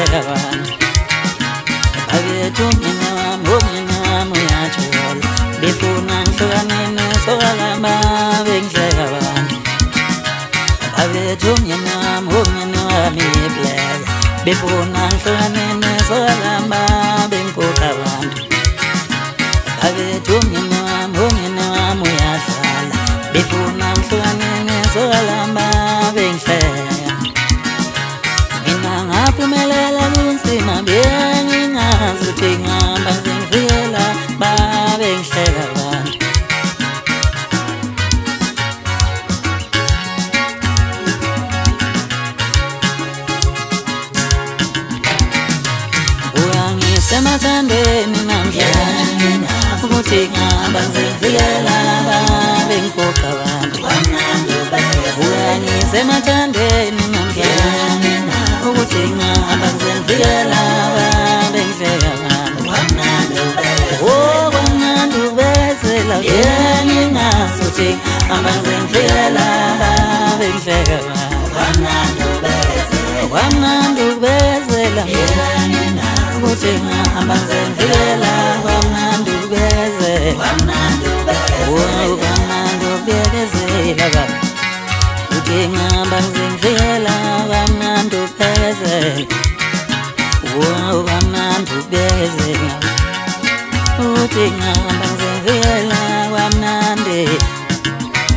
bengihleka abantu abethu mina muyajola befuna ngihlukanene sokalamba bengihleka abantu abethu mina black befuna ngihlukanene sokalamba bengikhokha abantu abethu mina muyahlala befuna ngihlukanene sokalamba bengihleka mina ngaphumelela kunzima bengingazuthi ngihamba ngizivikela babengihleka abantu uyangisemathandweni namhlanje ukuthi ngihamba ngizivikela babengikhokha abantu uyangisemathandweni namhlanje ukuthi ngihamba ngizivikela babengihleka abantu oh kwamnandi ubezela ngingazuthi ngihamba ngizivikela babengihleka abantu kwamnandi ubezela ukuthi ngihamba ngizivikela kwamnandi ubezela oh kwamnandi ubekezela ukuthi ngihamba ngizivikela kwamnandi ubekezela oh kwamnandi ubekezela ukuthi ngihamba ngizivikela kwamnandi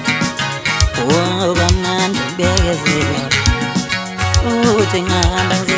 oh kwamnandi ubekezela ukuthi ngihamba